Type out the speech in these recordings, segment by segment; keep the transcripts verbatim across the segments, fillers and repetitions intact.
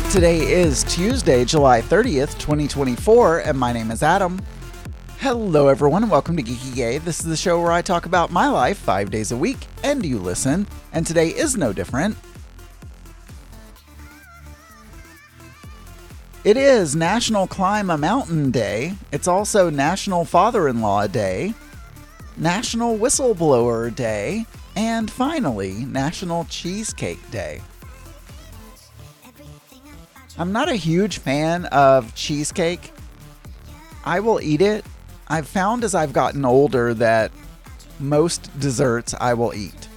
Today is Tuesday, July thirtieth, twenty twenty-four, and my name is Adam. Hello everyone and welcome to Geeky Gay. This is the show where I talk about my life five days a week, and you listen, and today is no different. It is National Climb a Mountain Day. It's also National Father-in-Law Day, National Whistleblower Day, and finally, National Cheesecake Day. I'm not a huge fan of cheesecake. I will eat it. I've found as I've gotten older that most desserts I will eat.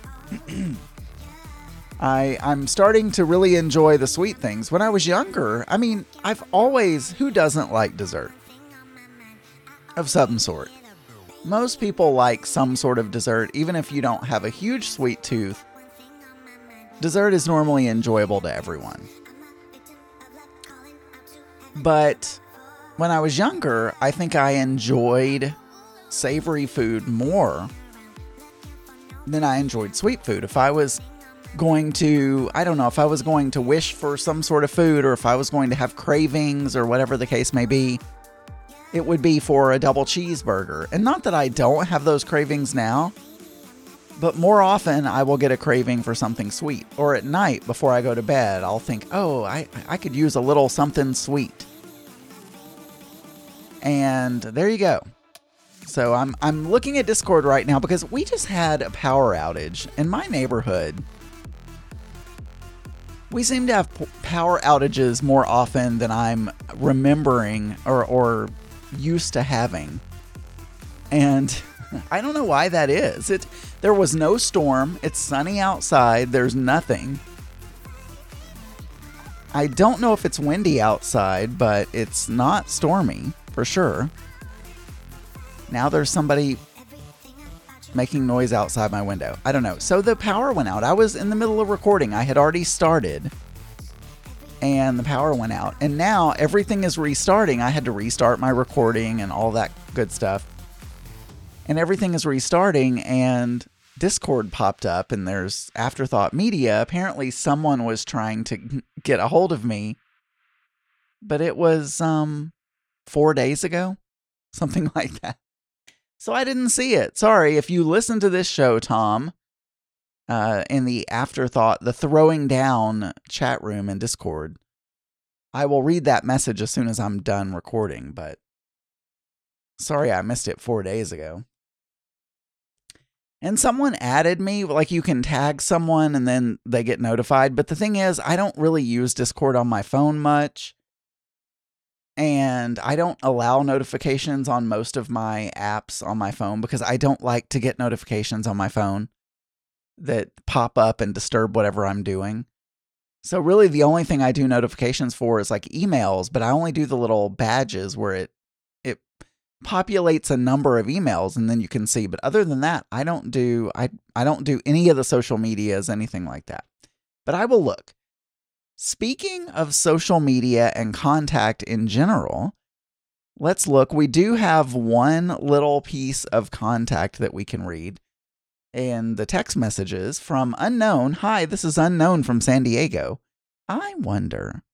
I, I'm starting to really enjoy the sweet things. When I was younger, I mean, I've always, who doesn't like dessert? Of some sort. Most people like some sort of dessert, even if you don't have a huge sweet tooth. Dessert is normally enjoyable to everyone. But when I was younger, I think I enjoyed savory food more than I enjoyed sweet food. If I was going to, I don't know, if I was going to wish for some sort of food, or if I was going to have cravings or whatever the case may be, it would be for a double cheeseburger. And not that I don't have those cravings now, but more often I will get a craving for something sweet. Or at night before I go to bed, I'll think, oh, I, I could use a little something sweet. And there you go. So I'm I'm looking at Discord right now because we just had a power outage in my neighborhood. We seem to have p- power outages more often than I'm remembering or, or used to having. And I don't know why that is. It there was no storm. It's sunny outside. There's nothing. I don't know if it's windy outside, but it's not stormy. For sure. Now there's somebody making noise outside my window. I don't know. So the power went out. I was in the middle of recording. I had already started. And the power went out. And now everything is restarting. I had to restart my recording and all that good stuff. And everything is restarting. And Discord popped up. And there's Afterthought Media. Apparently someone was trying to get a hold of me. But it was... um. Four days ago, something like that. So I didn't see it. Sorry. If you listen to this show, Tom, uh, in the Afterthought, the Throwing Down chat room in Discord, I will read that message as soon as I'm done recording, but sorry I missed it four days ago. And someone added me, like you can tag someone and then they get notified. But the thing is, I don't really use Discord on my phone much. And I don't allow notifications on most of my apps on my phone because I don't like to get notifications on my phone that pop up and disturb whatever I'm doing. So really the only thing I do notifications for is like emails, but I only do the little badges where it it populates a number of emails and then you can see. But other than that, I don't do I I don't do any of the social medias, anything like that. But I will look. Speaking of social media and contact in general, let's look. We do have one little piece of contact that we can read in the text messages from Unknown. Hi, this is Unknown from San Diego. I wonder.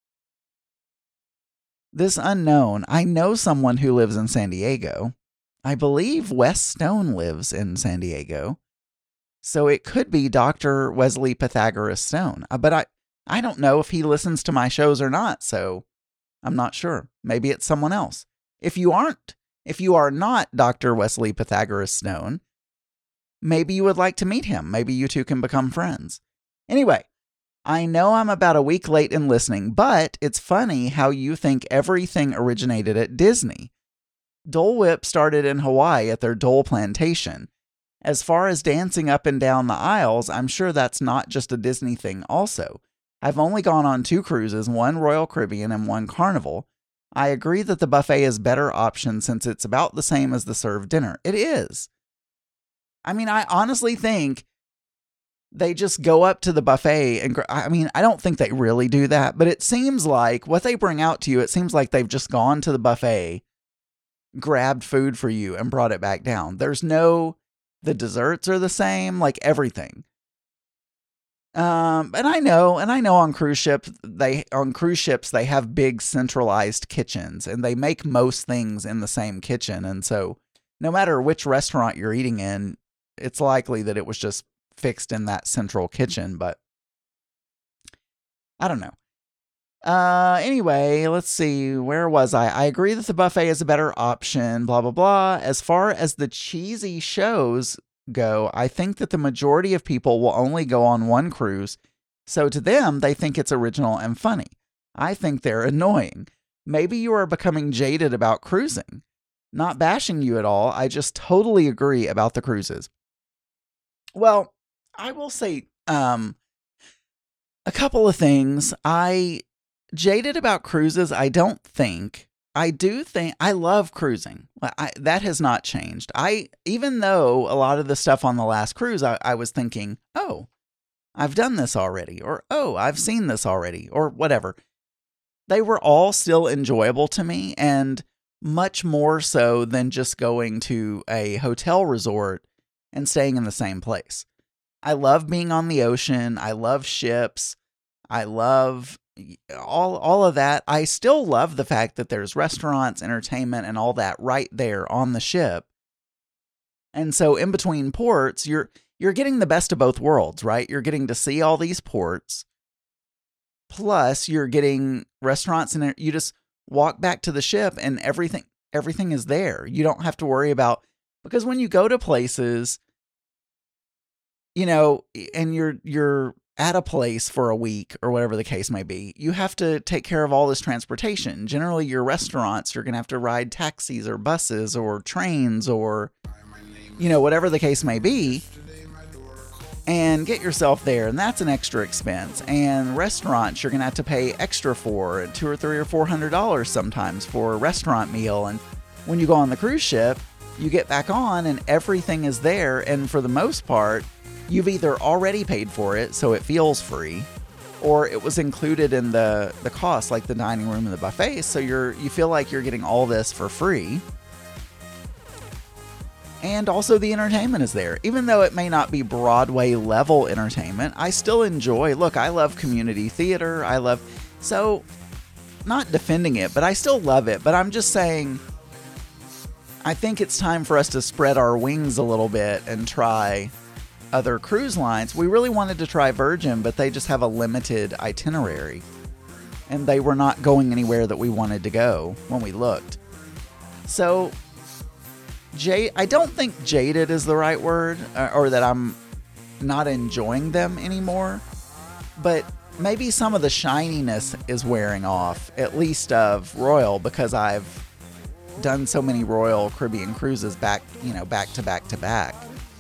This Unknown, I know someone who lives in San Diego. I believe Wes Stone lives in San Diego. So it could be Doctor Wesley Pythagoras Stone. Uh, but I... I don't know if he listens to my shows or not, so I'm not sure. Maybe it's someone else. If you aren't, if you are not Doctor Wesley Pythagoras Stone, maybe you would like to meet him. Maybe you two can become friends. Anyway, I know I'm about a week late in listening, but it's funny how you think everything originated at Disney. Dole Whip started in Hawaii at their Dole Plantation. As far as dancing up and down the aisles, I'm sure that's not just a Disney thing also. I've only gone on two cruises, one Royal Caribbean and one Carnival. I agree that the buffet is a better option since it's about the same as the served dinner. It is. I mean, I honestly think they just go up to the buffet and, I mean, I don't think they really do that, but it seems like what they bring out to you, it seems like they've just gone to the buffet, grabbed food for you and brought it back down. There's no, the desserts are the same, like everything. Um, and I know, and I know on cruise ships they on cruise ships they have big centralized kitchens, and they make most things in the same kitchen, and so no matter which restaurant you're eating in, it's likely that it was just fixed in that central kitchen. But I don't know. Uh, anyway, let's see. Where was I? I agree that the buffet is a better option. Blah blah blah. As far as the cheesy shows go, I think that the majority of people will only go on one cruise, so to them, they think it's original and funny. I think they're annoying. Maybe you are becoming jaded about cruising. Not bashing you at all, I just totally agree about the cruises. Well, I will say um, a couple of things. I jaded about cruises, I don't think. I do think I love cruising. I, that has not changed. I even though a lot of the stuff on the last cruise, I, I was thinking, oh, I've done this already, or oh, I've seen this already, or whatever. They were all still enjoyable to me, and much more so than just going to a hotel resort and staying in the same place. I love being on the ocean. I love ships. I love all all of that. I still love the fact that there's restaurants, entertainment, and all that right there on the ship. And so in between ports, you're you're getting the best of both worlds, right? You're getting to see all these ports. Plus, you're getting restaurants, and you just walk back to the ship and everything everything is there. You don't have to worry about, because when you go to places, you know, and you're you're at a place for a week or whatever the case may be, you have to take care of all this transportation. Generally, your restaurants, you're going to have to ride taxis or buses or trains or, you know, whatever the case may be, and get yourself there. And that's an extra expense. And restaurants, you're going to have to pay extra for two or three or four hundred dollars sometimes for a restaurant meal. And when you go on the cruise ship, you get back on and everything is there. And for the most part, you've either already paid for it, so it feels free, or it was included in the, the cost, like the dining room and the buffet, so you're you feel like you're getting all this for free. And also the entertainment is there. Even though it may not be Broadway level entertainment, I still enjoy, look, I love community theater, I love, so, not defending it, but I still love it, but I'm just saying, I think it's time for us to spread our wings a little bit and try other cruise lines. We really wanted to try Virgin, but they just have a limited itinerary, and they were not going anywhere that we wanted to go when we looked. So, Jade, I don't think jaded is the right word, or, or that I'm not enjoying them anymore, but maybe some of the shininess is wearing off, at least of Royal, because I've done so many Royal Caribbean cruises back, you know, back to back to back.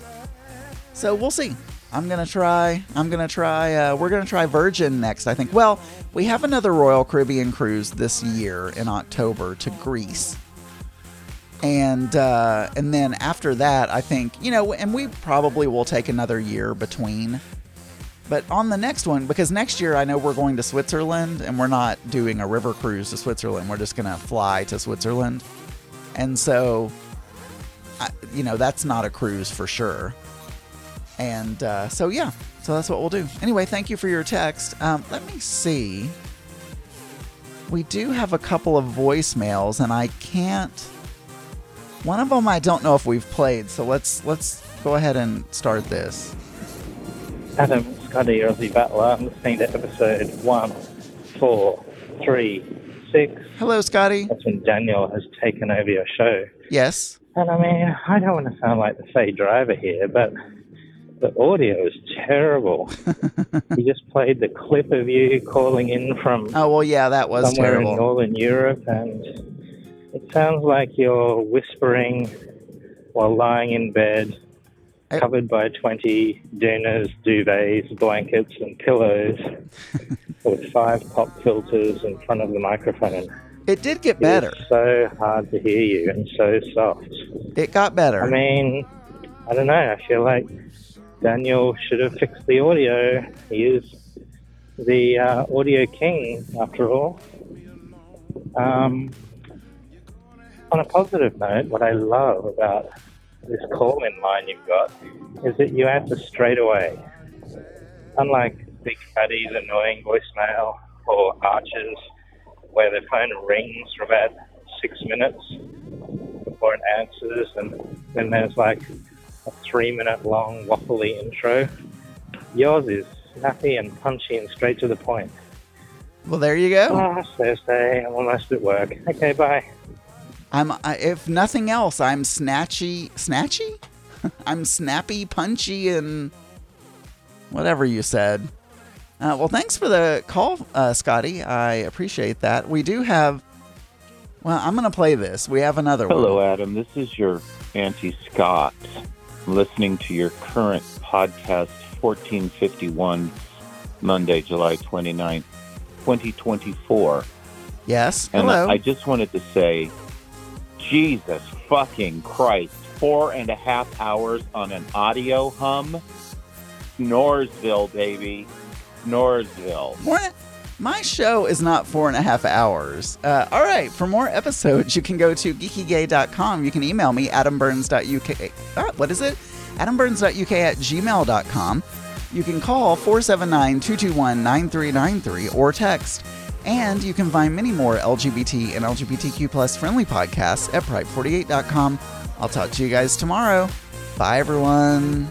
So we'll see. I'm going to try, I'm going to try, uh, we're going to try Virgin next, I think. Well, we have another Royal Caribbean cruise this year in October to Greece. And, uh, and then after that, I think, you know, and we probably will take another year between. But on the next one, because next year I know we're going to Switzerland, and we're not doing a river cruise to Switzerland. We're just going to fly to Switzerland. And so, I, you know, that's not a cruise for sure. And uh, so, yeah, so that's what we'll do. Anyway, thank you for your text. Um, let me see. We do have a couple of voicemails, and I can't. One of them I don't know if we've played, so let's let's go ahead and start this. Adam, Scotty, Aussie Battler. I'm listening to episode one, four, three, six. Hello, Scotty. That's when Daniel has taken over your show. Yes. And I mean, I don't want to sound like the Faye driver here, but the audio is terrible. You just played the clip of you calling in from oh well, yeah, that was somewhere terrible. in Northern Europe, and it sounds like you're whispering while lying in bed, I... covered by twenty dinners, duvets, blankets, and pillows, with five pop filters in front of the microphone. It did get better. It's so hard to hear you and so soft. It got better. I mean, I don't know. I feel like Daniel should have fixed the audio. He is the uh, audio king, after all. Um, on a positive note, what I love about this call-in line you've got is that you answer straight away. Unlike Big Fatty's annoying voicemail or Archer's, where the phone rings for about six minutes before it answers, and then there's like a three-minute-long waffly intro. Yours is snappy and punchy and straight to the point. Well, there you go. Oh, Thursday. I'm almost at work. Okay, bye. I'm. I, if nothing else, I'm snatchy. Snatchy? I'm snappy, punchy, and whatever you said. Uh, well, thanks for the call, uh, Scotty. I appreciate that. We do have... Well, I'm going to play this. We have another Hello, one. Hello, Adam. This is your Auntie Scott. I'm listening to your current podcast, fourteen fifty-one, Monday, July twenty-ninth, twenty twenty-four. Yes, and hello. I, I just wanted to say, Jesus fucking Christ, four and a half hours on an audio hum? Snoresville, baby. Snoresville. More, my show is not four and a half hours. Uh, all right, for more episodes, you can go to geeky gay dot com. You can email me, adam burns dot u k. Uh, what is it? adam burns dot u k at gmail dot com. You can call four seven nine, two two one, nine three nine three or text. And you can find many more L G B T and L G B T Q plus friendly podcasts at pride forty-eight dot com. I'll talk to you guys tomorrow. Bye, everyone.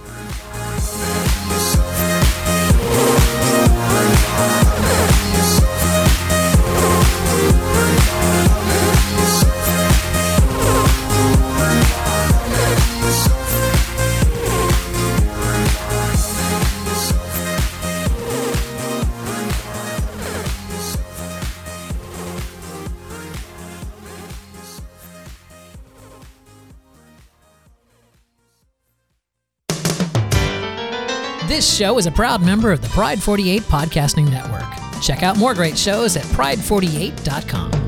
This show is a proud member of the Pride forty-eight Podcasting Network. Check out more great shows at pride forty-eight dot com.